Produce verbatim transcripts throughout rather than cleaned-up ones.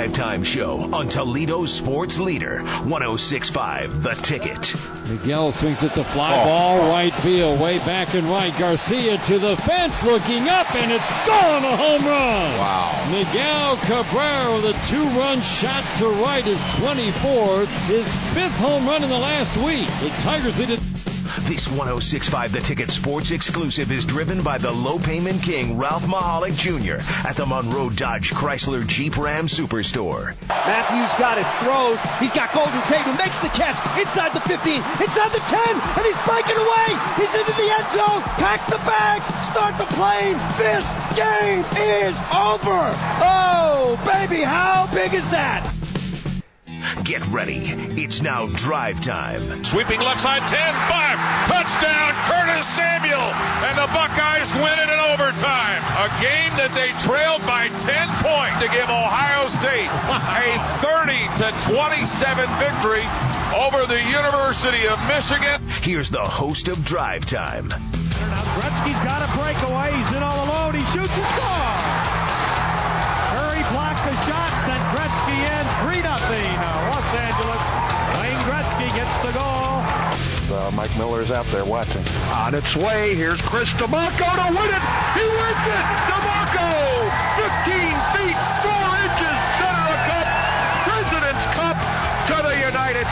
Drive Time Show on Toledo's sports leader, one oh six point five The Ticket. Miguel swings it to fly oh. ball, right field, way back and right. Garcia to the fence, looking up, and it's gone, a home run. Wow. Miguel Cabrera with a two-run shot to right, his twenty-fourth, his fifth home run in the last week. The Tigers lead it. This one oh six point five The Ticket Sports exclusive is driven by the low-payment king, Ralph Mahalik Junior at the Monroe Dodge Chrysler Jeep Ram Superstore. Matthews got it, throws. He's got Golden Tate who makes the catch inside the fifteen, inside the ten, and he's breaking away. He's into the end zone. Pack the bags. Start the plane. This game is over. Oh, baby, how big is that? Get ready. It's now drive time. Sweeping left side, ten five. Touchdown, Curtis Samuel. And the Buckeyes win it in overtime. A game that they trailed by ten points to give Ohio State a thirty to twenty-seven victory over the University of Michigan. Here's the host of Drive Time. Now Gretzky's got a breakaway. He's in all alone. He shoots and scores. Curry blocked the shot, and Gretzky in three nothing. Los Angeles. Wayne Gretzky gets the goal. Uh, Mike Miller's out there watching. On its way, here's Chris DeMarco to win it. He wins it. DeMarco, fifteen feet, four inches, center of cup, President's Cup to the United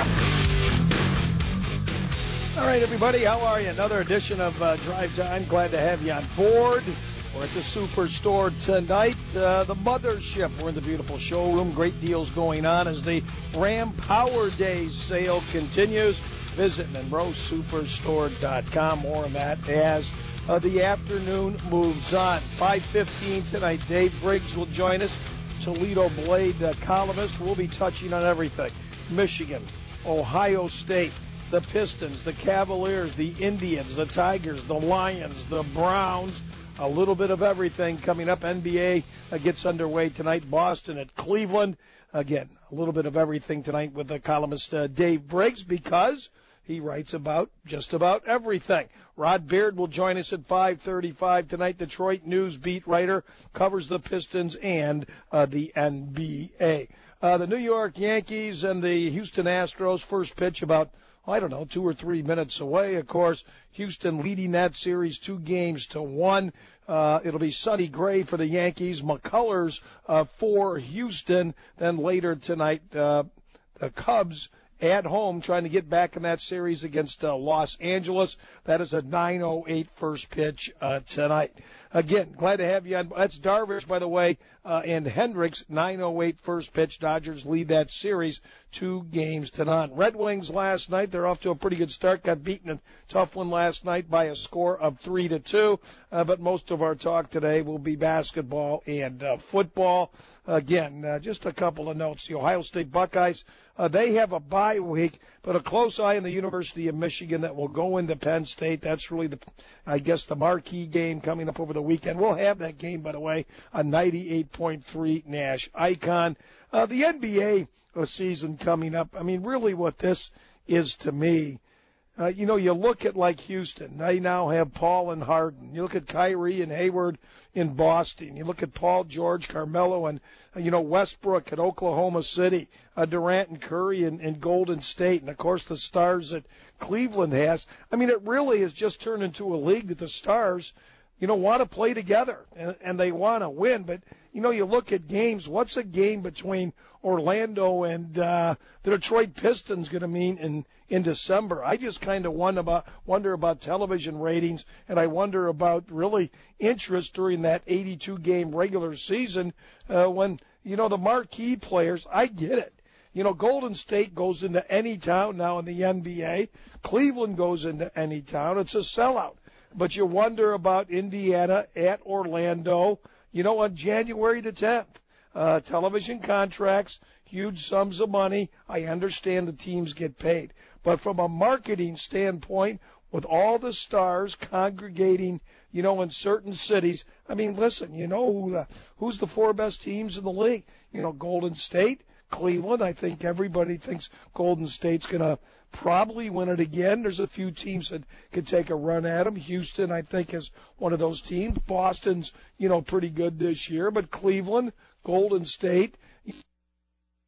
States. All right, everybody, how are you? Another edition of uh, Drive Time. Glad to have you on board. We're at the Superstore tonight, uh, the mothership. We're in the beautiful showroom. Great deals going on as the Ram Power Days sale continues. Visit Monroe Superstore dot com. More on that as uh, the afternoon moves on. five fifteen tonight, Dave Briggs will join us, Toledo Blade uh, columnist. We'll be touching on everything. Michigan, Ohio State, the Pistons, the Cavaliers, the Indians, the Tigers, the Lions, the Browns. A little bit of everything coming up. N B A uh, gets underway tonight. Boston at Cleveland. Again, a little bit of everything tonight with the columnist uh, Dave Briggs because he writes about just about everything. Rod Beard will join us at five thirty-five tonight. Detroit News beat writer, covers the Pistons and uh, the N B A. Uh, the New York Yankees and the Houston Astros, first pitch about I don't know, two or three minutes away. Of course, Houston leading that series two games to one. Uh, it'll be Sonny Gray for the Yankees, McCullers uh, for Houston. Then later tonight, uh, the Cubs at home trying to get back in that series against uh, Los Angeles. That is a nine oh eight first pitch uh, tonight. Again, glad to have you on. That's Darvish, by the way, uh, and Hendricks, nine oh eight first pitch. Dodgers lead that series two games to none. Red Wings last night, they're off to a pretty good start. Got beaten a tough one last night by a score of three to two. Uh, but most of our talk today will be basketball and uh, football. Again, uh, just a couple of notes. The Ohio State Buckeyes, uh, they have a bye week, but a close eye on the University of Michigan that will go into Penn State. That's really, the, I guess, the marquee game coming up over the weekend. We'll have that game, by the way, on ninety-eight point three Nash Icon. Uh, the N B A season coming up. I mean, really what this is to me, uh, you know, you look at like Houston. They now have Paul and Harden. You look at Kyrie and Hayward in Boston. You look at Paul George, Carmelo, and, uh, you know, Westbrook at Oklahoma City, uh, Durant and Curry in, in Golden State, and, of course, the stars that Cleveland has. I mean, it really has just turned into a league that the stars, you know, want to play together, and, and they want to win. But, you know, you look at games, what's a game between Orlando and uh, the Detroit Pistons going to mean in, in December? I just kind of wonder about, wonder about television ratings, and I wonder about really interest during that eighty-two game regular season uh, when, you know, the marquee players, I get it. You know, Golden State goes into any town now in the N B A. Cleveland goes into any town. It's a sellout. But you wonder about Indiana at Orlando, you know, on January the tenth. Uh, television contracts, huge sums of money. I understand the teams get paid. But from a marketing standpoint, with all the stars congregating, you know, in certain cities, I mean, listen, you know who the, who's the four best teams in the league? You know, Golden State, Cleveland. I think everybody thinks Golden State's going to probably win it again. There's a few teams that could take a run at them. Houston, I think, is one of those teams. Boston's, you know, pretty good this year. But Cleveland, Golden State,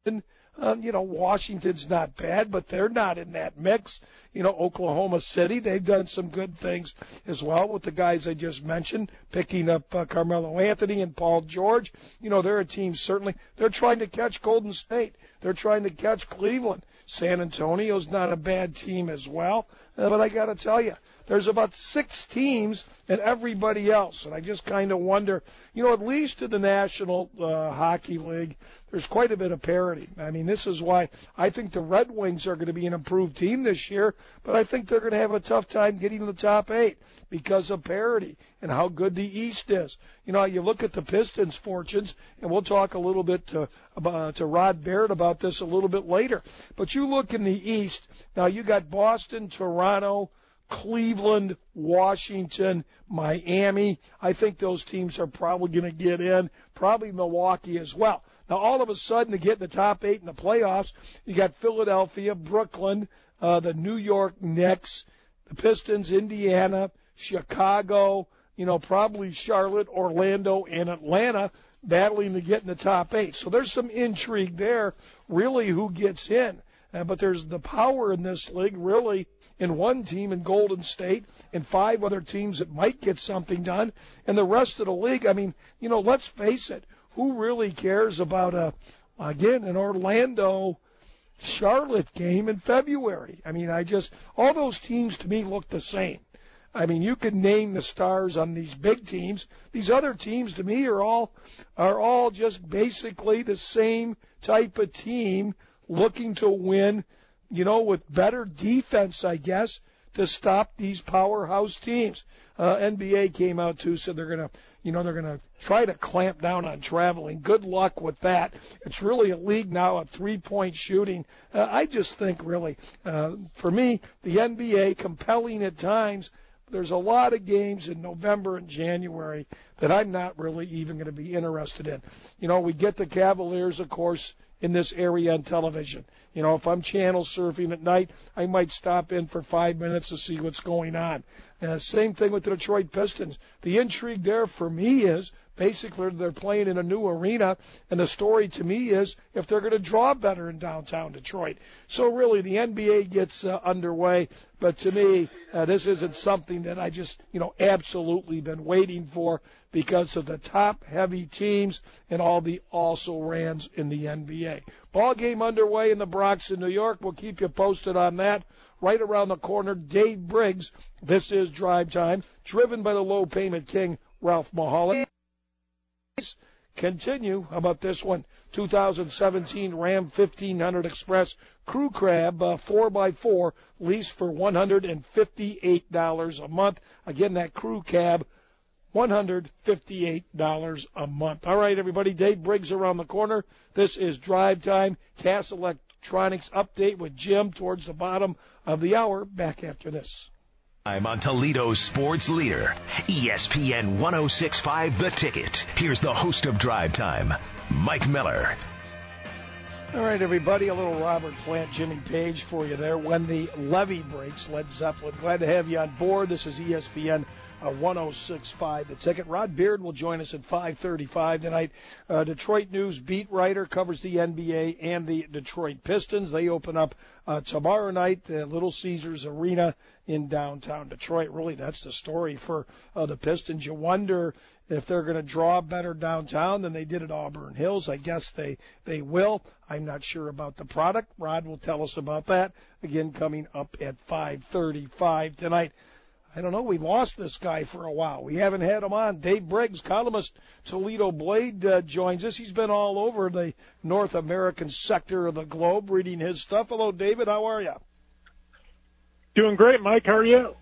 Um, you know, Washington's not bad, but they're not in that mix. You know, Oklahoma City, they've done some good things as well with the guys I just mentioned, picking up uh, Carmelo Anthony and Paul George. You know, they're a team certainly. They're trying to catch Golden State. They're trying to catch Cleveland. San Antonio's not a bad team as well. Uh, but I got to tell you, there's about six teams and everybody else. And I just kind of wonder, you know, at least in the National uh, Hockey League, there's quite a bit of parity. I mean, this is why I think the Red Wings are going to be an improved team this year, but I think they're going to have a tough time getting to the top eight because of parity and how good the East is. You know, you look at the Pistons' fortunes, and we'll talk a little bit to, about, to Rod Baird about this a little bit later. But you look in the East, now you got Boston, Toronto, Cleveland, Washington, Miami. I think those teams are probably going to get in, probably Milwaukee as well. Now, all of a sudden, to get in the top eight in the playoffs, you got Philadelphia, Brooklyn, uh, the New York Knicks, the Pistons, Indiana, Chicago, you know, probably Charlotte, Orlando, and Atlanta battling to get in the top eight. So there's some intrigue there, really, who gets in. Uh, but there's the power in this league, really, in one team in Golden State and five other teams that might get something done. And the rest of the league, I mean, you know, let's face it, who really cares about, a, again, an Orlando-Charlotte game in February? I mean, I just, all those teams to me look the same. I mean, you could name the stars on these big teams. These other teams, to me, are all are all just basically the same type of team looking to win, you know, with better defense, I guess, to stop these powerhouse teams. Uh, N B A came out, too, said they're going to, you know, they're going to try to clamp down on traveling. Good luck with that. It's really a league now of three-point shooting. Uh, I just think, really, uh, for me, the N B A, compelling at times, there's a lot of games in November and January that I'm not really even going to be interested in. You know, we get the Cavaliers, of course, in this area on television. You know, if I'm channel surfing at night, I might stop in for five minutes to see what's going on. Uh, same thing with the Detroit Pistons. The intrigue there for me is basically they're playing in a new arena, and the story to me is if they're going to draw better in downtown Detroit. So really the N B A gets uh, underway, but to me uh, this isn't something that I just, you know, absolutely been waiting for because of the top-heavy teams and all the also-rans in the N B A. Ball game underway in the Bronx in New York. We'll keep you posted on that. Right around the corner, Dave Briggs. This is Drive Time, driven by the low-payment king, Ralph Mahalik. Continue. How about this one? two thousand seventeen Ram fifteen hundred Express Crew Cab uh, four by four, lease for one hundred fifty-eight dollars a month. Again, that Crew Cab, one hundred fifty-eight dollars a month. All right, everybody, Dave Briggs around the corner. This is Drive Time. Cass Electronics update with Jim towards the bottom of the hour. Back after this. I'm on Toledo's sports leader, E S P N one oh six point five The Ticket. Here's the host of Drive Time, Mike Miller. All right, everybody, a little Robert Plant, Jimmy Page for you there. When the levee breaks, Led Zeppelin. Glad to have you on board. This is E S P N uh, one oh six point five The Ticket. Rod Beard will join us at five thirty-five tonight. Uh, Detroit News beat writer, covers the N B A and the Detroit Pistons. They open up uh, tomorrow night at Little Caesars Arena in downtown Detroit. Really, that's the story for uh, the Pistons. You wonder if they're going to draw better downtown than they did at Auburn Hills. I guess they, they will. I'm not sure about the product. Rod will tell us about that, again, coming up at five thirty-five tonight. I don't know. We lost this guy for a while. We haven't had him on. Dave Briggs, columnist, Toledo Blade, uh, joins us. He's been all over the North American sector of the globe reading his stuff. Hello, David. How are you? Doing great, Mike. How are you?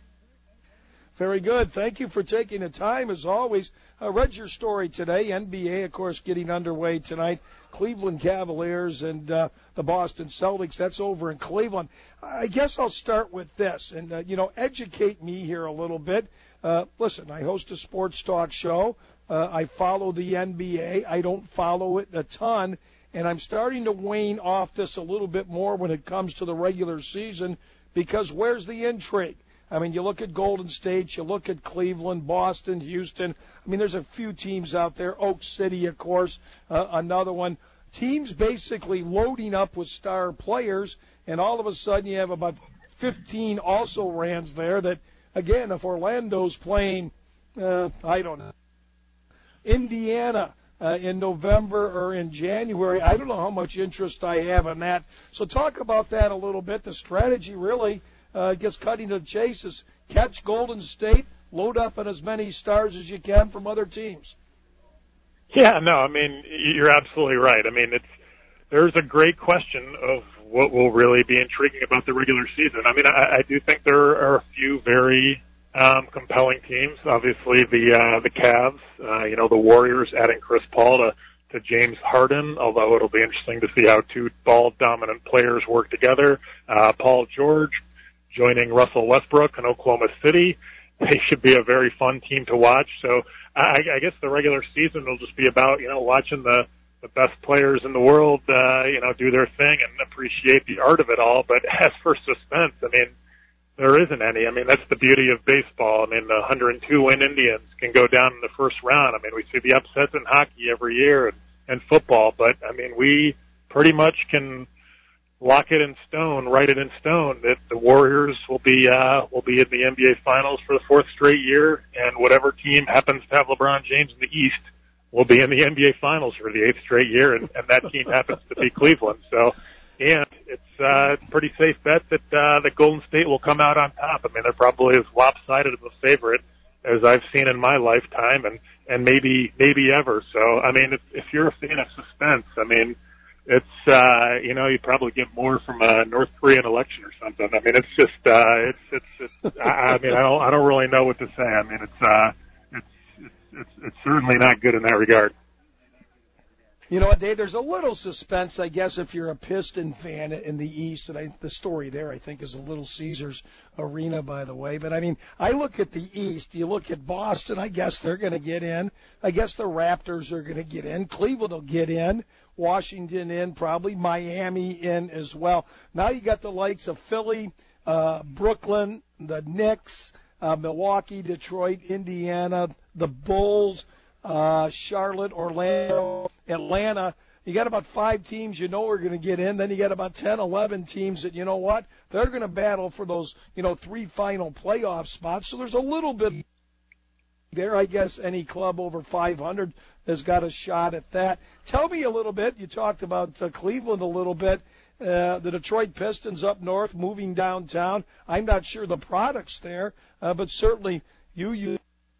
Very good. Thank you for taking the time, as always. I read your story today. N B A, of course, getting underway tonight. Cleveland Cavaliers and uh, the Boston Celtics. That's over in Cleveland. I guess I'll start with this and, uh, you know, educate me here a little bit. Uh, listen, I host a sports talk show. Uh, I follow the N B A. I don't follow it a ton, and I'm starting to wane off this a little bit more when it comes to the regular season because where's the intrigue? I mean, you look at Golden State, you look at Cleveland, Boston, Houston. I mean, there's a few teams out there. Oak City, of course, uh, another one. teams basically loading up with star players, and all of a sudden you have about fifteen also-rans there that, again, if Orlando's playing, uh, I don't know, Indiana uh, in November or in January, I don't know how much interest I have in that. So talk about that a little bit. The strategy really, uh, gets cutting to the chase, is catch Golden State, load up on as many stars as you can from other teams. Yeah, no, I mean, you're absolutely right. I mean, it's there's a great question of what will really be intriguing about the regular season. I mean, I, I do think there are a few very um, compelling teams. Obviously, the uh, the Cavs, uh, you know, the Warriors adding Chris Paul to, to James Harden, although it'll be interesting to see how two ball-dominant players work together. Uh, Paul George joining Russell Westbrook in Oklahoma City. They should be a very fun team to watch. So I, I guess the regular season will just be about, you know, watching the, the best players in the world, uh, you know, do their thing and appreciate the art of it all. But as for suspense, I mean, there isn't any. I mean, that's the beauty of baseball. I mean, the one hundred two win Indians can go down in the first round. I mean, we see the upsets in hockey every year and, and football, but I mean, we pretty much can lock it in stone, write it in stone that the Warriors will be uh will be in the N B A Finals for the fourth straight year, and whatever team happens to have LeBron James in the East will be in the N B A Finals for the eighth straight year, and, and that team happens to be Cleveland. So, and it's uh it's a pretty safe bet that uh that Golden State will come out on top. I mean, they're probably as lopsided of a favorite as I've seen in my lifetime, and and maybe maybe ever. So, I mean, if, if you're a fan of suspense, I mean, it's, uh, you know, you probably get more from a North Korean election or something. I mean, it's just, uh, it's, it's, it's, I, I mean, I don't, I don't really know what to say. I mean, it's, uh, it's, it's, it's, it's certainly not good in that regard. You know what, Dave, there's a little suspense, I guess, if you're a Piston fan in the East, and I, the story there, I think, is a Little Caesars Arena, by the way. But, I mean, I look at the East. You look at Boston, I guess they're going to get in. I guess the Raptors are going to get in. Cleveland will get in. Washington in, probably Miami in as well. Now you got the likes of Philly, uh, Brooklyn, the Knicks, uh, Milwaukee, Detroit, Indiana, the Bulls, uh, Charlotte, Orlando, Atlanta. You got about five teams you know are going to get in. Then you got about ten, eleven teams that, you know what, they're going to battle for those, you know, three final playoff spots. So there's a little bit there. I guess any club over five hundred has got a shot at that. Tell me a little bit. You talked about uh, Cleveland a little bit. Uh, the Detroit Pistons up north, moving downtown. I'm not sure the product's there, uh, but certainly you, you,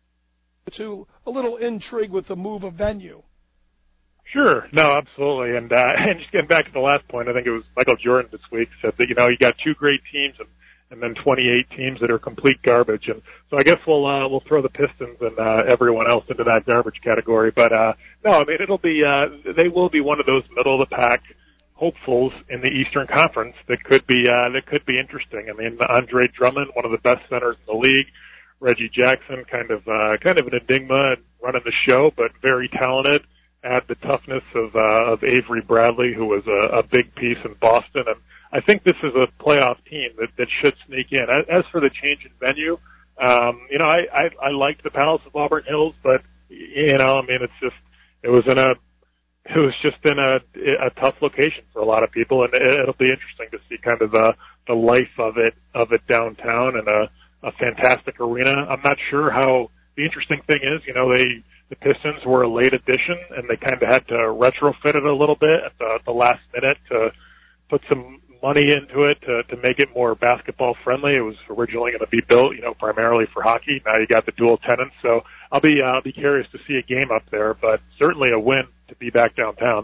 to a little intrigue with the move of venue. Sure. No, absolutely. And, uh, and just getting back to the last point, I think it was Michael Jordan this week said that, you know, you got two great teams and, and then twenty-eight teams that are complete garbage. And so I guess we'll, uh, we'll throw the Pistons and, uh, everyone else into that garbage category. But, uh, no, I mean, it'll be, uh, they will be one of those middle of the pack hopefuls in the Eastern Conference that could be, uh, that could be interesting. I mean, Andre Drummond, one of the best centers in the league. Reggie Jackson, kind of, uh, kind of an enigma and running the show, but very talented. Add the toughness of, uh, of Avery Bradley, who was a, a big piece in Boston. And I think this is a playoff team that, that should sneak in. As, as for the change in venue, um, you know, I, I, I liked the Palace of Auburn Hills, but, you know, I mean, it's just, it was in a, it was just in a, a tough location for a lot of people. And it, it'll be interesting to see kind of the, the life of it, of it downtown and a, a fantastic arena. I'm not sure how, the interesting thing is, you know, they, the Pistons were a late addition, and they kind of had to retrofit it a little bit at the, the last minute to put some money into it to, to make it more basketball friendly. It was originally going to be built, you know, primarily for hockey. Now you got the dual tenants, so I'll be uh, I'll be curious to see a game up there, but certainly a win to be back downtown.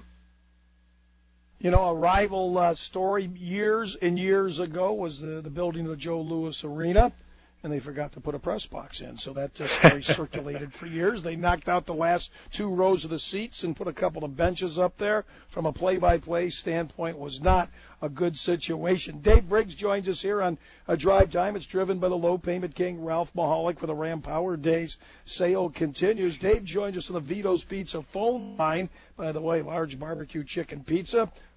You know, a rival uh, story years and years ago was the, the building of the Joe Louis Arena. And they forgot to put a press box in. So that uh, story circulated for years. They knocked out the last two rows of the seats and put a couple of benches up there. From a play-by-play standpoint, was not a good situation. Dave Briggs joins us here on a Drive Time. It's driven by the low payment king, Ralph Mahalik, for the Ram Power Days. Sale continues. Dave joins us on the Vito's Pizza phone line. By the way, large barbecue chicken pizza,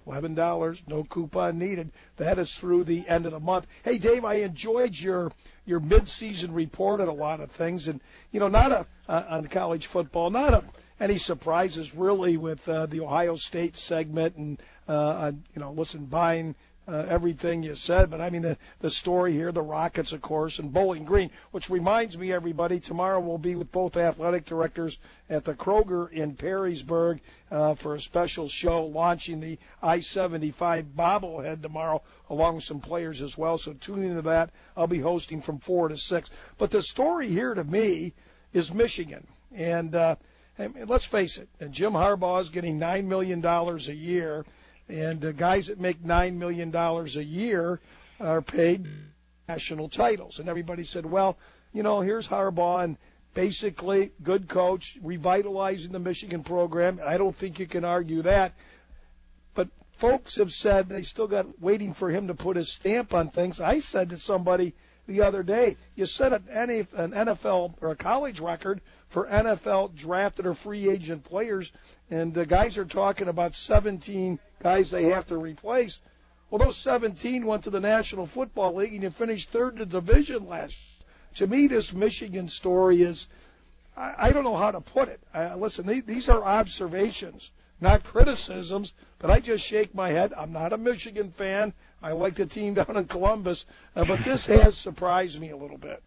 eleven dollars, no coupon needed. That is through the end of the month. Hey, Dave, I enjoyed your your mid-season report on a lot of things, and you know, not a uh, on college football, not a, any surprises really with uh, the Ohio State segment, and uh, you know, listen, buying. Uh, everything you said, but I mean the the story here, the Rockets, of course, and Bowling Green, which reminds me, everybody, tomorrow we'll be with both athletic directors at the Kroger in Perrysburg uh, for a special show launching the I seventy-five bobblehead tomorrow, along with some players as well. So tune into that. I'll be hosting from four to six. But the story here to me is Michigan, and uh, let's face it, Jim Harbaugh is getting nine million dollars a year. And uh, guys that make nine million dollars a year are paid national titles. And everybody said, well, you know, here's Harbaugh, and basically good coach, revitalizing the Michigan program. I don't think you can argue that. But folks have said they still got waiting for him to put his stamp on things. I said to somebody the other day, you set an N F L or a college record for N F L drafted or free agent players, and the guys are talking about seventeen guys they have to replace. Well, those seventeen went to the National Football League, and you finished third in the division last year. To me, this Michigan story is, I, I don't know how to put it. Uh, listen, they, these are observations, not criticisms, but I just shake my head. I'm not a Michigan fan. I like the team down in Columbus, uh, but this has surprised me a little bit.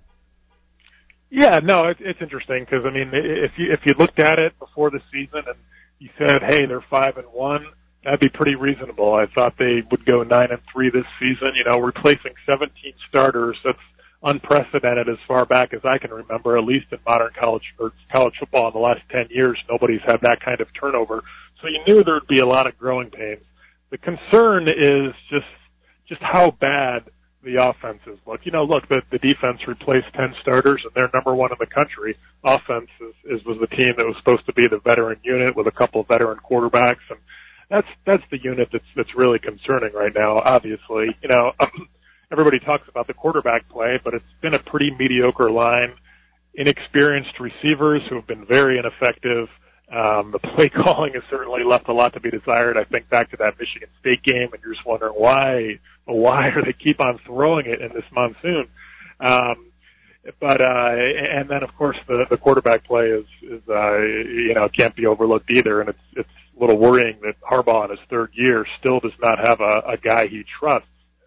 Yeah, no, it, it's interesting because I mean, if you if you looked at it before the season and you said, hey, they're five and one, that'd be pretty reasonable. I thought they would go nine and three this season. You know, replacing seventeen starters, that's unprecedented as far back as I can remember, at least in modern college or college football in the last ten years. Nobody's had that kind of turnover, so you knew there'd be a lot of growing pains. The concern is just just how bad the offenses look. You know, look, the, the defense replaced ten starters, and they're number one in the country. Offense is, is was the team that was supposed to be the veteran unit with a couple of veteran quarterbacks, and that's that's the unit that's that's really concerning right now. Obviously, you know, everybody talks about the quarterback play, but it's been a pretty mediocre line. Inexperienced receivers who have been very ineffective. Um, the play calling has certainly left a lot to be desired. I think back to that Michigan State game, and you're just wondering why, why are they keep on throwing it in this monsoon? Um, but uh, and then of course the, the quarterback play is, is uh, you know, can't be overlooked either, and it's it's a little worrying that Harbaugh in his third year still does not have a, a guy he trusts.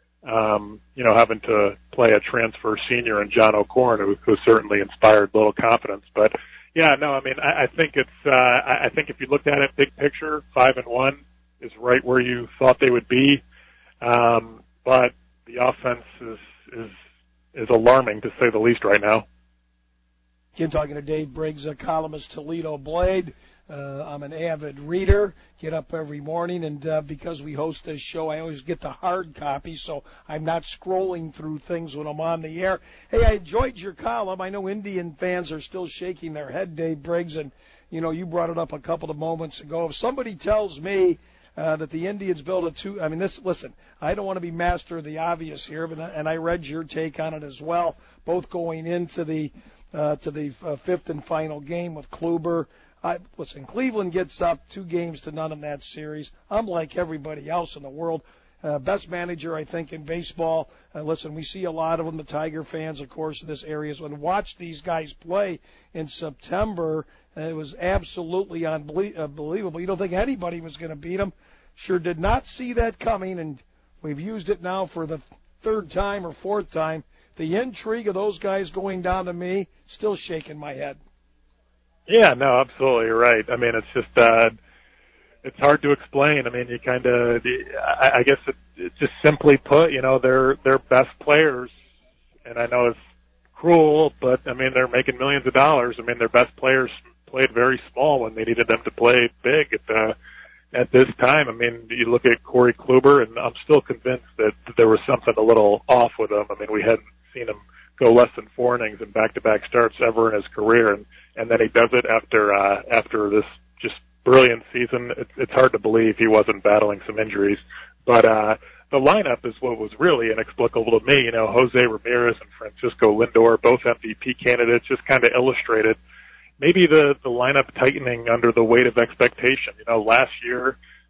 Um, you know, having to play a transfer senior in John O'Korn, who, who certainly inspired little confidence, but. Yeah, no, I mean, I, I think it's, uh, I think if you looked at it big picture, five and one is right where you thought they would be. Um, but the offense is, is, is alarming to say the least right now. Again, talking to Dave Briggs, a columnist, Toledo Blade. Uh, I'm an avid reader, get up every morning, and uh, because we host this show, I always get the hard copy, so I'm not scrolling through things when I'm on the air. Hey, I enjoyed your column. I know Indian fans are still shaking their head, Dave Briggs, and, you know, you brought it up a couple of moments ago. If somebody tells me uh, that the Indians built a two, I mean, this, listen, I don't want to be master of the obvious here, but and I read your take on it as well, both going into the uh, to the uh, fifth and final game with Kluber. I, listen, Cleveland gets up two games to none in that series. I'm like everybody else in the world. Uh, best manager, I think, in baseball. Uh, listen, we see a lot of them, the Tiger fans, of course, in this area. So when watch these guys play in September, uh, it was absolutely unbelie- unbelievable. You don't think anybody was going to beat them. Sure did not see that coming, and we've used it now for the third time or fourth time. The intrigue of those guys going down to me, still shaking my head. Yeah, no, absolutely, you're right. I mean, it's just, uh, it's hard to explain. I mean, you kind of, I, I guess it, it's just simply put, you know, they're, they're best players, and I know it's cruel, but I mean, they're making millions of dollars. I mean, their best players played very small when they needed them to play big at the, at this time. I mean, you look at Corey Kluber, and I'm still convinced that there was something a little off with him. I mean, we hadn't seen him go less than four innings in back-to-back starts ever in his career, and and then he does it after uh, after this just brilliant season. It's, it's hard to believe he wasn't battling some injuries, but uh, the lineup is what was really inexplicable to me. You know, Jose Ramirez and Francisco Lindor, both M V P candidates, just kind of illustrated maybe the the lineup tightening under the weight of expectation. You know, last year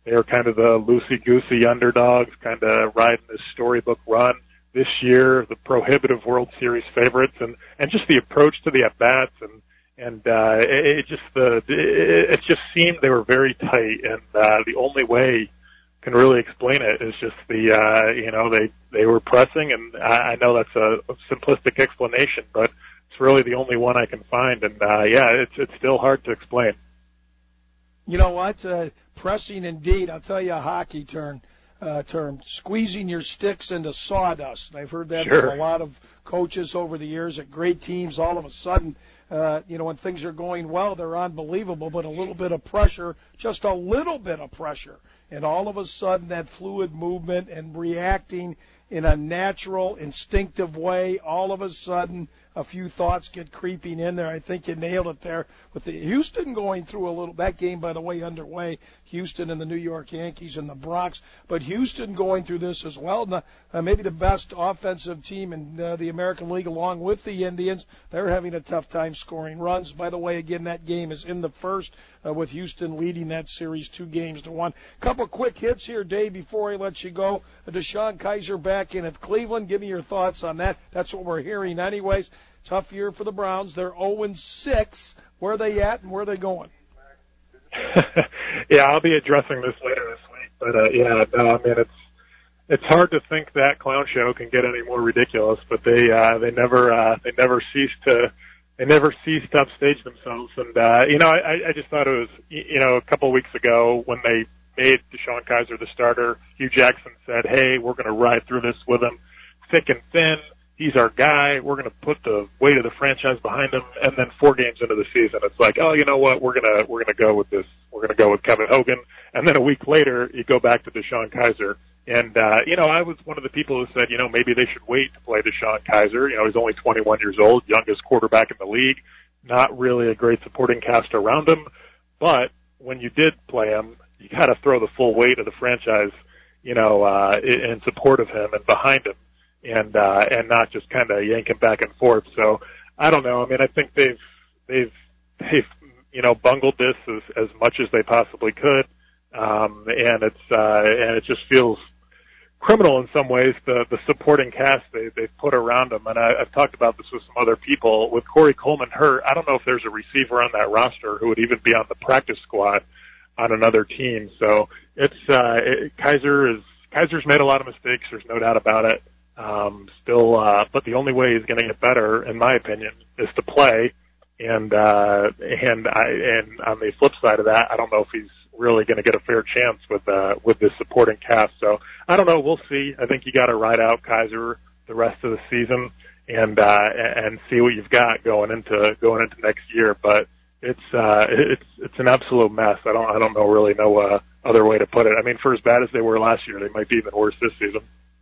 They were kind of the loosey-goosey underdogs, kind of riding this storybook run. This year, the prohibitive World Series favorites, and, and just the approach to the at-bats, and, and, uh, it, it just, the, it, it just seemed they were very tight, and, uh, the only way can really explain it is just the, uh, you know, they, they were pressing, and I, I know that's a, a simplistic explanation, but it's really the only one I can find, and, uh, yeah, it's, it's still hard to explain. You know what? Uh, pressing indeed. I'll tell you a hockey term. Uh, term, squeezing your sticks into sawdust. And I've heard that sure. from a lot of coaches over the years at great teams. All of a sudden, uh, you know, when things are going well, they're unbelievable, but a little bit of pressure, just a little bit of pressure, and all of a sudden that fluid movement and reacting in a natural, instinctive way, all of a sudden a few thoughts get creeping in there. I think you nailed it there with the Houston going through a little, that game, by the way, underway, Houston and the New York Yankees and the Bronx, but Houston going through this as well. Uh, maybe the best offensive team in uh, the American League along with the Indians. They're having a tough time scoring runs. By the way, again, that game is in the first uh, with Houston leading that series two games to one. Couple quick hits here, Dave, before I let you go. Uh, DeShone Kizer back in at Cleveland. Give me your thoughts on that. That's what we're hearing anyways. Tough year for the Browns. They're oh and six. Where are they at and where are they going? Yeah, I'll be addressing this later this week. But, uh, yeah, no, I mean, it's it's hard to think that clown show can get any more ridiculous, but they uh, they never uh, they never cease to they never cease to upstage themselves. And, uh, you know, I, I just thought it was, you know, a couple of weeks ago when they made DeShone Kizer the starter, Hugh Jackson said, hey, we're going to ride through this with him thick and thin. He's our guy. We're going to put the weight of the franchise behind him. And then four games into the season, it's like, oh, you know what? We're going to, we're going to go with this. We're going to go with Kevin Hogan. And then a week later, you go back to DeShone Kizer. And, uh, you know, I was one of the people who said, you know, maybe they should wait to play DeShone Kizer. You know, he's only twenty-one years old, youngest quarterback in the league, not really a great supporting cast around him. But when you did play him, you got to throw the full weight of the franchise, you know, uh, in support of him and behind him. And, uh, and not just kind of yank him back and forth. So I don't know. I mean, I think they've, they've, they've, you know, bungled this as, as much as they possibly could. Um, and it's, uh, and it just feels criminal in some ways, the, the supporting cast they, they've put around them. And I, I've talked about this with some other people. With Corey Coleman hurt, I don't know if there's a receiver on that roster who would even be on the practice squad on another team. So it's, uh, it, Kizer is, Kizer's made a lot of mistakes. There's no doubt about it. Um, still, uh, but the only way he's going to get better, in my opinion, is to play. And, uh, and I, and on the flip side of that, I don't know if he's really going to get a fair chance with, uh, with this supporting cast. So I don't know. We'll see. I think you got to ride out Kizer the rest of the season and, uh, and see what you've got going into, going into next year. But it's, uh, it's, it's an absolute mess. I don't, I don't know really know, uh, other way to put it. I mean, for as bad as they were last year, they might be even worse this season.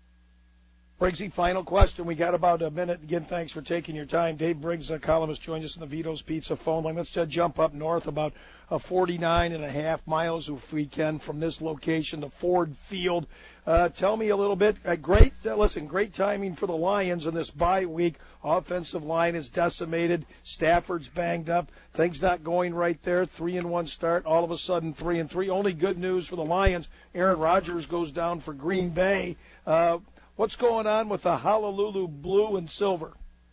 Briggsy, final question. We got about a minute. Again, thanks for taking your time. Dave Briggs, a columnist, joins us in the Vito's Pizza phone line. Let's uh, jump up north about uh, forty-nine and a half miles, if we can, from this location to Ford Field. Uh, tell me a little bit. Uh, great, uh, listen, great timing for the Lions in this bye week. Offensive line is decimated. Stafford's banged up. Things not going right there. Three and one start. All of a sudden, three and three. Only good news for the Lions. Aaron Rodgers goes down for Green Bay. Uh, What's going on with the Honolulu blue and silver?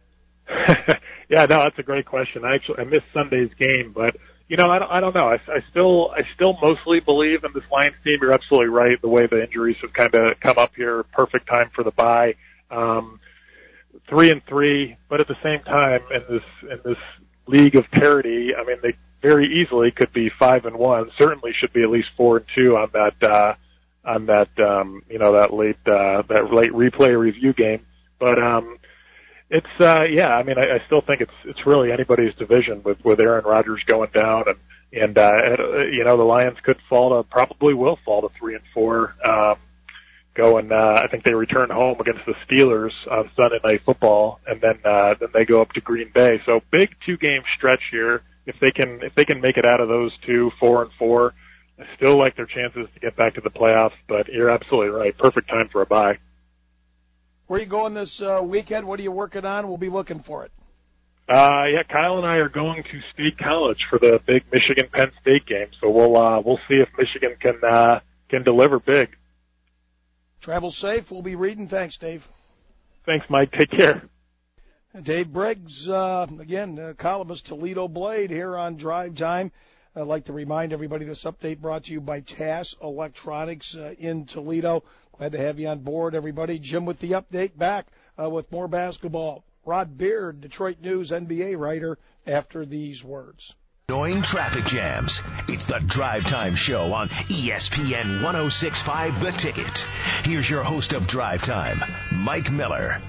Yeah, no, that's a great question. I actually I missed Sunday's game, but you know, I don't, I don't know. I, I still I still mostly believe in this Lions team. You're absolutely right. The way the injuries have kind of come up here, perfect time for the bye. Um, three and three, but at the same time, in this in this league of parity, I mean, they very easily could be five and one. Certainly should be at least four and two on that. Uh, on that, um, you know, that late, uh, that late replay review game. But, um, it's, uh, yeah, I mean, I, I still think it's, it's really anybody's division with, with Aaron Rodgers going down and, and, uh, and, you know, the Lions could fall to, probably will fall to three and four, um, going, uh, I think they return home against the Steelers on Sunday Night Football and then, uh, then they go up to Green Bay. So big two game stretch here. If they can, if they can make it out of those two, four and four, I still like their chances to get back to the playoffs, but you're absolutely right. Perfect time for a bye. Where are you going this uh, weekend? What are you working on? We'll be looking for it. Uh, yeah, Kyle and I are going to State College for the big Michigan-Penn State game. So we'll, uh, we'll see if Michigan can, uh, can deliver big. Travel safe. We'll be reading. Thanks, Dave. Thanks, Mike. Take care. Dave Briggs, uh, again, uh, columnist, Toledo Blade here on Drive Time. I'd like to remind everybody this update brought to you by T A S Electronics uh, in Toledo. Glad to have you on board, everybody. Jim with the update, back uh, with more basketball. Rod Beard, Detroit News N B A writer, after these words. Annoying traffic jams. It's the Drive Time Show on E S P N one oh six point five The Ticket. Here's your host of Drive Time, Mike Miller.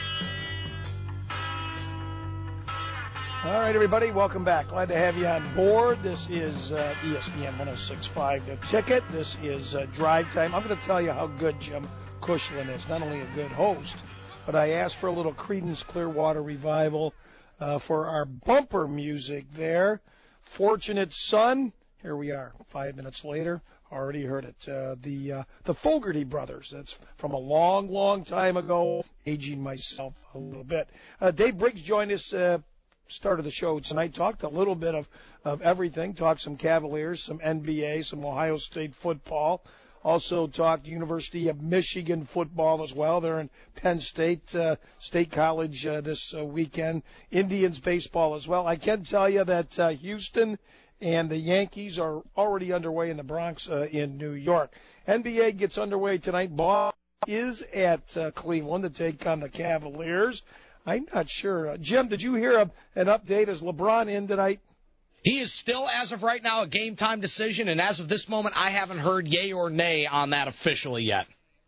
All right, everybody, welcome back. Glad to have you on board. This is uh, E S P N one oh six point five The Ticket. This is uh, Drive Time. I'm going to tell you how good Jim Cushlan is. Not only a good host, but I asked for a little Creedence Clearwater Revival uh, for our bumper music there. Fortunate Son, here we are, five minutes later, already heard it. Uh, the uh, the Fogerty Brothers, that's from a long, long time ago, aging myself a little bit. Uh, Dave Briggs joined us, uh, start of the show tonight, talked a little bit of, of everything, talked some Cavaliers, some N B A, some Ohio State football. Also talked University of Michigan football as well. They're in Penn State, uh, State College uh, this uh, weekend. Indians baseball as well. I can tell you that uh, Houston and the Yankees are already underway in the Bronx uh, in New York. N B A gets underway tonight. Boston is at uh, Cleveland to take on the Cavaliers. I'm not sure. Uh, Jim, did you hear a, an update? Is LeBron in tonight? He is still, as of right now, a game-time decision, and as of this moment, I haven't heard yay or nay on that officially yet.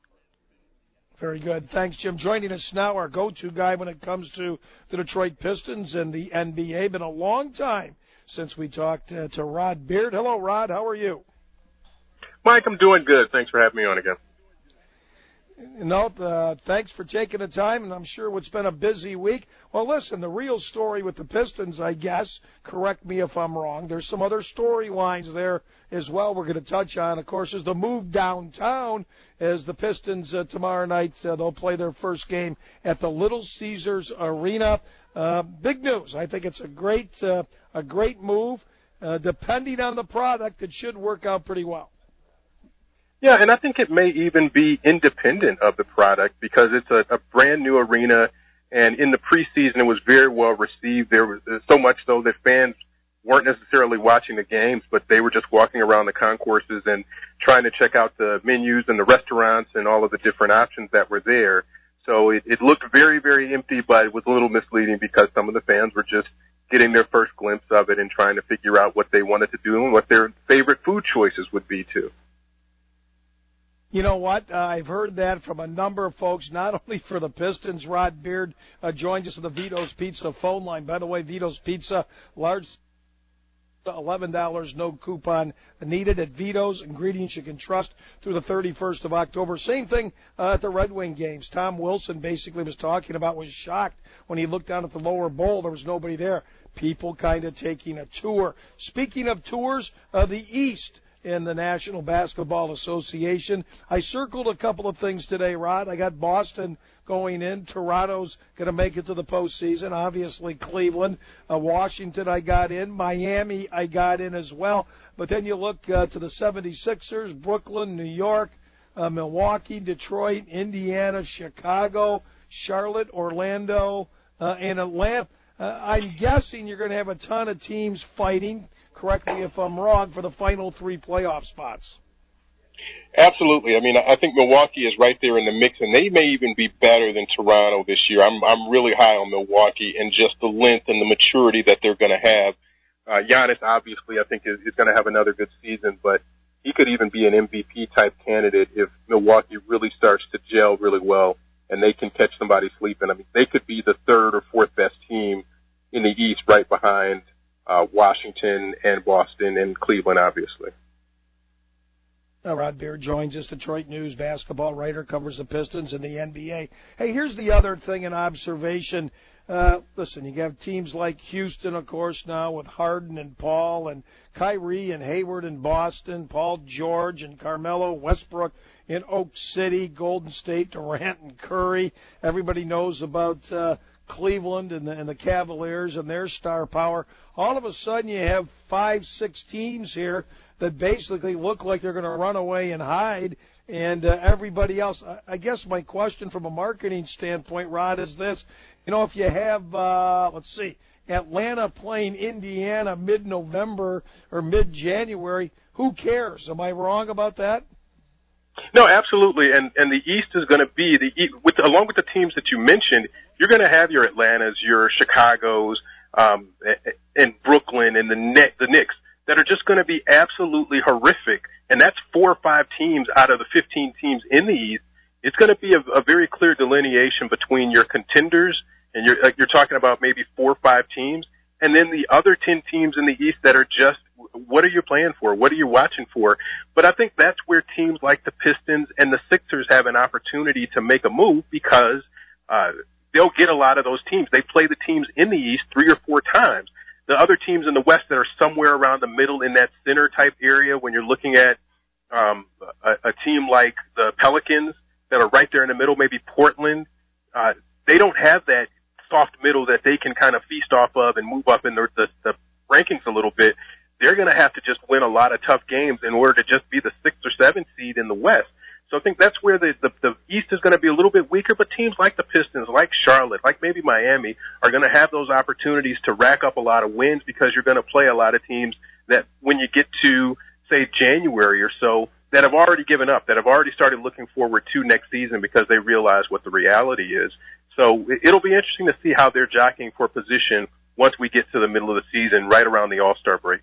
Very good. Thanks, Jim. Joining us now, our go-to guy when it comes to the Detroit Pistons and the N B A. Been a long time since we talked uh, to Rod Beard. Hello, Rod. How are you? Mike, I'm doing good. Thanks for having me on again. No, uh, thanks for taking the time, and I'm sure it's been a busy week. Well, listen, the real story with the Pistons, I guess, correct me if I'm wrong, there's some other storylines there as well we're going to touch on, of course, is the move downtown as the Pistons uh, tomorrow night, uh, they'll play their first game at the Little Caesars Arena. Uh, big news. I think it's a great, uh, a great move. Uh, depending on the product, it should work out pretty well. Yeah, and I think it may even be independent of the product because it's a, a brand new arena, and in the preseason it was very well received. There was so much so that fans weren't necessarily watching the games, but they were just walking around the concourses and trying to check out the menus and the restaurants and all of the different options that were there. So it, it looked very, very empty, but it was a little misleading because some of the fans were just getting their first glimpse of it and trying to figure out what they wanted to do and what their favorite food choices would be too. You know what? Uh, I've heard that from a number of folks, not only for the Pistons. Rod Beard uh, joined us on the Vito's Pizza phone line. By the way, Vito's Pizza, large eleven dollars, no coupon needed at Vito's. Ingredients you can trust through the thirty-first of October. Same thing uh, at the Red Wing games. Tom Wilson basically was talking about, was shocked when he looked down at the lower bowl. There was nobody there. People kind of taking a tour. Speaking of tours, uh, the East in the National Basketball Association. I circled a couple of things today, Rod. I got Boston going in. Toronto's going to make it to the postseason. Obviously, Cleveland. Uh, Washington I got in. Miami I got in as well. But then you look uh, to the seventy-sixers, Brooklyn, New York, uh, Milwaukee, Detroit, Indiana, Chicago, Charlotte, Orlando, uh, and Atlanta. Uh, I'm guessing you're going to have a ton of teams fighting, correct me if I'm wrong, for the final three playoff spots. Absolutely. I mean, I think Milwaukee is right there in the mix, and they may even be better than Toronto this year. I'm I'm really high on Milwaukee and just the length and the maturity that they're going to have. Uh, Giannis, obviously, I think is, is going to have another good season, but he could even be an M V P-type candidate if Milwaukee really starts to gel really well and they can catch somebody sleeping. I mean, they could be the third or fourth best team in the East right behind uh, Washington and Boston and Cleveland, obviously. Now, Rod Beard joins us, Detroit News basketball writer, covers the Pistons and the N B A. Hey, here's the other thing, an observation. Uh, listen, you have teams like Houston, of course, now with Harden and Paul and Kyrie and Hayward in Boston, Paul George and Carmelo, Westbrook in Oak City, Golden State, Durant and Curry. Everybody knows about uh, Cleveland and the, and the Cavaliers and their star power. All of a sudden you have five, six teams here that basically look like they're going to run away and hide, and uh, everybody else. I, I guess my question from a marketing standpoint, Rod, is this. You know, if you have, uh, let's see, Atlanta playing Indiana mid-November or mid-January, who cares? Am I wrong about that? No, absolutely. And and the East is going to be the with along with the teams that you mentioned. You're going to have your Atlantas, your Chicago's, um, and Brooklyn, and the Net, the Knicks that are just going to be absolutely horrific. And that's four or five teams out of the fifteen teams in the East. It's going to be a, a very clear delineation between your contenders, and you're like you're talking about maybe four or five teams, and then the other ten teams in the East that are just, what are you playing for? What are you watching for? But I think that's where teams like the Pistons and the Sixers have an opportunity to make a move, because uh, they'll get a lot of those teams. They play the teams in the East three or four times. The other teams in the West that are somewhere around the middle in that center type area, when you're looking at um, a, a team like the Pelicans that are right there in the middle, maybe Portland, uh, they don't have that soft middle that they can kind of feast off of and move up in the, the, the rankings a little bit. They're going to have to just win a lot of tough games in order to just be the sixth or seventh seed in the West. So I think that's where the, the, the East is going to be a little bit weaker, but teams like the Pistons, like Charlotte, like maybe Miami, are going to have those opportunities to rack up a lot of wins, because you're going to play a lot of teams that when you get to, say, January or so, that have already given up, that have already started looking forward to next season because they realize what the reality is. So it'll be interesting to see how they're jockeying for position once we get to the middle of the season, right around the All-Star break.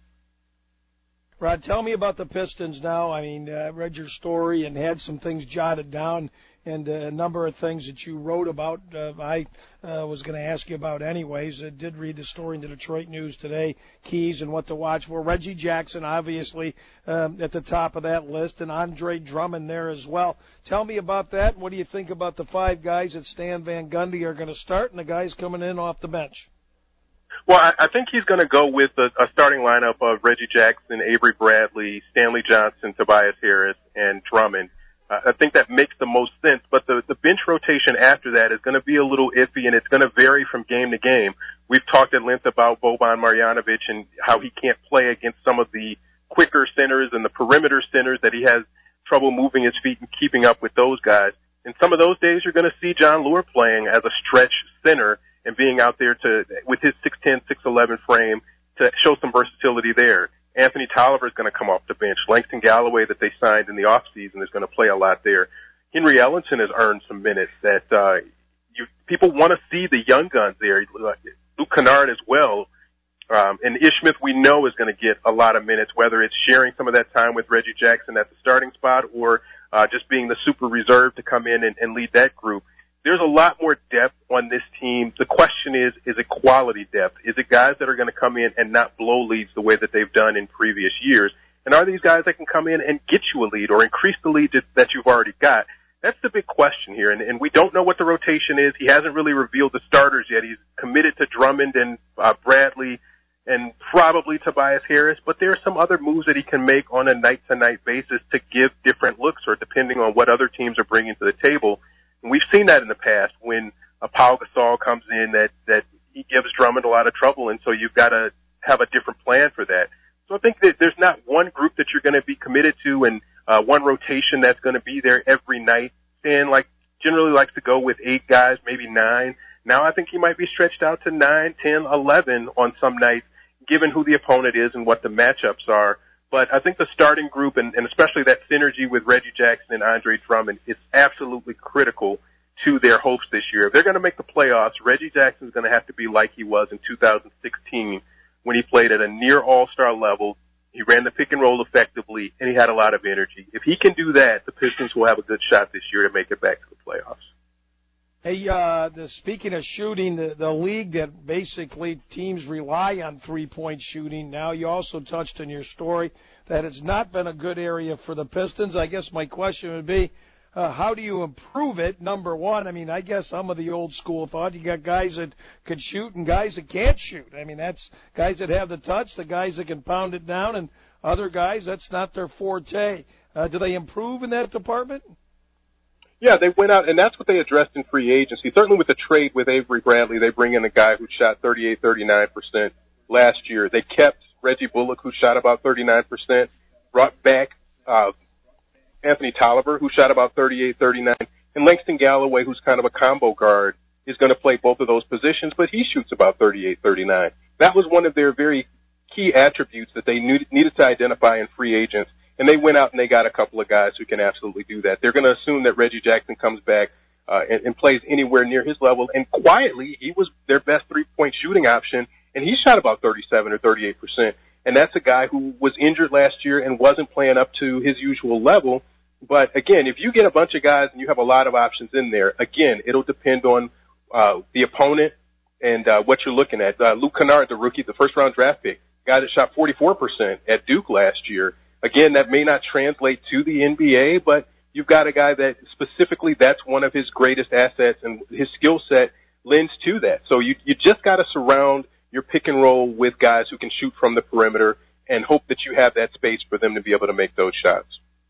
Rod, tell me about the Pistons now. I mean, I read your story and had some things jotted down, and a number of things that you wrote about uh, I uh, was going to ask you about anyways. I did read the story in the Detroit News today, keys and what to watch for. Reggie Jackson, obviously, um, at the top of that list, and Andre Drummond there as well. Tell me about that. What do you think about the five guys that Stan Van Gundy are going to start and the guys coming in off the bench? Well, I, I think he's going to go with a, a starting lineup of Reggie Jackson, Avery Bradley, Stanley Johnson, Tobias Harris, and Drummond. Uh, I think that makes the most sense, but the, the bench rotation after that is going to be a little iffy, and it's going to vary from game to game. We've talked at length about Boban Marjanovic and how he can't play against some of the quicker centers and the perimeter centers, that he has trouble moving his feet and keeping up with those guys. And some of those days you're going to see John Lure playing as a stretch center and being out there to, with his six ten, six eleven frame, to show some versatility there. Anthony Tolliver is going to come off the bench. Langston Galloway, that they signed in the offseason, is going to play a lot there. Henry Ellington has earned some minutes that, uh, you, people want to see the young guns there. Luke Kennard as well. Um, and Ish Smith, we know, is going to get a lot of minutes, whether it's sharing some of that time with Reggie Jackson at the starting spot, or, uh, just being the super reserve to come in and, and lead that group. There's a lot more depth on this team. The question is, is it quality depth? Is it guys that are going to come in and not blow leads the way that they've done in previous years? And are these guys that can come in and get you a lead or increase the lead that you've already got? That's the big question here. And, and we don't know what the rotation is. He hasn't really revealed the starters yet. He's committed to Drummond and uh, Bradley and probably Tobias Harris, but there are some other moves that he can make on a night-to-night basis to give different looks, or depending on what other teams are bringing to the table. And we've seen that in the past when a Pau Gasol comes in, that, that he gives Drummond a lot of trouble, and so you've got to have a different plan for that. So I think that there's not one group that you're going to be committed to and uh, one rotation that's going to be there every night. Stan like generally likes to go with eight guys, maybe nine. Now I think he might be stretched out to nine, ten, eleven on some nights, given who the opponent is and what the matchups are. But I think the starting group, and, and especially that synergy with Reggie Jackson and Andre Drummond, is absolutely critical to their hopes this year. If they're going to make the playoffs, Reggie Jackson is going to have to be like he was in two thousand sixteen when he played at a near all-star level. He ran the pick and roll effectively, and he had a lot of energy. If he can do that, the Pistons will have a good shot this year to make it back to the playoffs. Hey, uh, the, speaking of shooting, the, the league that basically teams rely on three-point shooting. Now, you also touched in your story that it's not been a good area for the Pistons. I guess my question would be, uh, how do you improve it? Number one, I mean, I guess some of the old school thought you got guys that can shoot and guys that can't shoot. I mean, that's guys that have the touch, the guys that can pound it down, and other guys, that's not their forte. Uh, do they improve in that department? Yeah, they went out, and that's what they addressed in free agency. Certainly with the trade with Avery Bradley, they bring in a guy who shot thirty-eight, thirty-nine percent last year. They kept Reggie Bullock, who shot about thirty-nine percent, brought back uh, Anthony Tolliver, who shot about thirty-eight, thirty-nine, and Langston Galloway, who's kind of a combo guard, is going to play both of those positions, but he shoots about thirty-eight, thirty-nine. That was one of their very key attributes that they knew, needed to identify in free agents. And they went out and they got a couple of guys who can absolutely do that. They're going to assume that Reggie Jackson comes back uh, and, and plays anywhere near his level. And quietly, he was their best three-point shooting option, and he shot about thirty-seven or thirty-eight percent. And that's a guy who was injured last year and wasn't playing up to his usual level. But again, if you get a bunch of guys and you have a lot of options in there, again, it'll depend on uh, the opponent and uh, what you're looking at. Uh, Luke Kennard, the rookie, the first-round draft pick, guy that shot forty-four percent at Duke last year. Again, that may not translate to the N B A, but you've got a guy that specifically that's one of his greatest assets, and his skill set lends to that. So you, you just got to surround your pick and roll with guys who can shoot from the perimeter and hope that you have that space for them to be able to make those shots.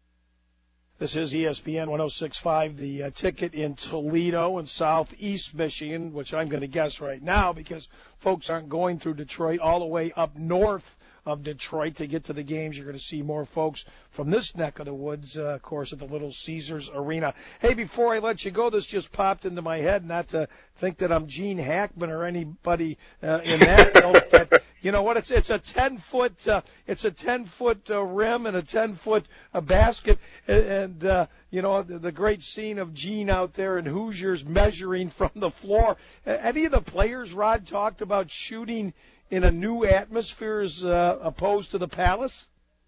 This is E S P N one oh six point five, the uh, ticket in Toledo and southeast Michigan, which I'm going to guess right now because folks aren't going through Detroit all the way up north of Detroit to get to the games. You're going to see more folks from this neck of the woods, uh, of course, at the Little Caesars Arena. Hey, before I let you go, this just popped into my head, not to think that I'm Gene Hackman or anybody uh, in that ilk, but you know what? It's it's a ten foot uh, it's a ten foot uh, rim and a ten foot uh, basket, and, and uh, you know the, the great scene of Gene out there in Hoosiers measuring from the floor. Uh, any of the players, Rod, talked about shooting in a new atmosphere as uh, opposed to the Palace?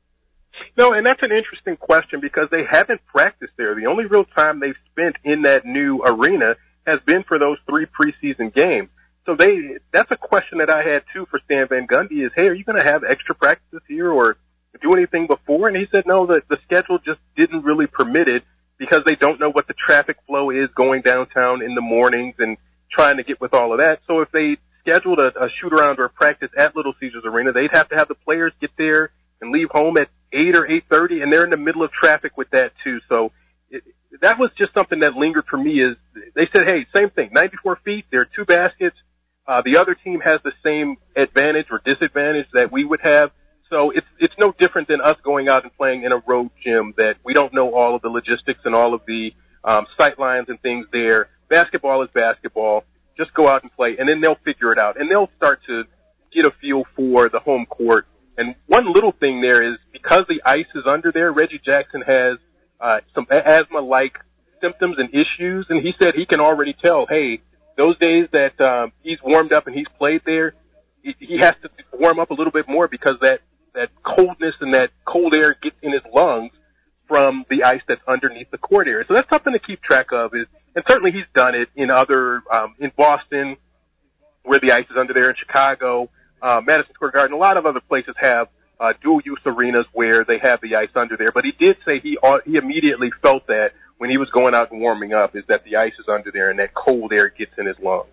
No, and that's an interesting question because they haven't practiced there. The only real time they've spent in that new arena has been for those three preseason games. So they, that's a question that I had too for Stan Van Gundy is, hey, are you going to have extra practices here or do anything before? And he said, no, the, the schedule just didn't really permit it because they don't know what the traffic flow is going downtown in the mornings and trying to get with all of that. So if they scheduled a, a shoot around or a practice at Little Caesars Arena, they'd have to have the players get there and leave home at eight or eight thirty, and they're in the middle of traffic with that too. So it, that was just something that lingered for me is they said, hey, same thing, ninety-four feet, there are two baskets. Uh, the other team has the same advantage or disadvantage that we would have. So it's, it's no different than us going out and playing in a road gym that we don't know all of the logistics and all of the um, sight lines and things there. Basketball is basketball. Just go out and play, and then they'll figure it out. And they'll start to get a feel for the home court. And one little thing there is because the ice is under there, Reggie Jackson has uh, some asthma-like symptoms and issues, and he said he can already tell, hey, those days that um, he's warmed up and he's played there, he, he has to warm up a little bit more because that, that coldness and that cold air gets in his lungs from the ice that's underneath the court area. So that's something to keep track of is, and certainly he's done it in other, um, in Boston, where the ice is under there, in Chicago, uh, Madison Square Garden. A lot of other places have, uh, dual-use arenas where they have the ice under there. But he did say he, he immediately felt that when he was going out and warming up is that the ice is under there and that cold air gets in his lungs.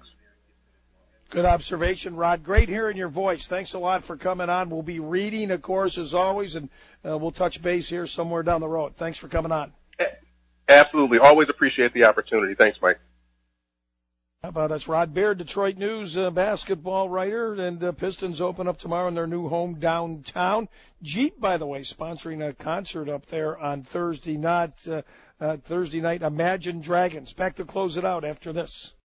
Good observation, Rod. Great hearing your voice. Thanks a lot for coming on. We'll be reading, of course, as always, and uh, we'll touch base here somewhere down the road. Thanks for coming on. Absolutely. Always appreciate the opportunity. Thanks, Mike. How about that's Rod Baird, Detroit News uh, basketball writer, and uh, Pistons open up tomorrow in their new home downtown. Jeep, by the way, sponsoring a concert up there on Thursday night. Uh, uh, Thursday night, Imagine Dragons. Back to close it out after this.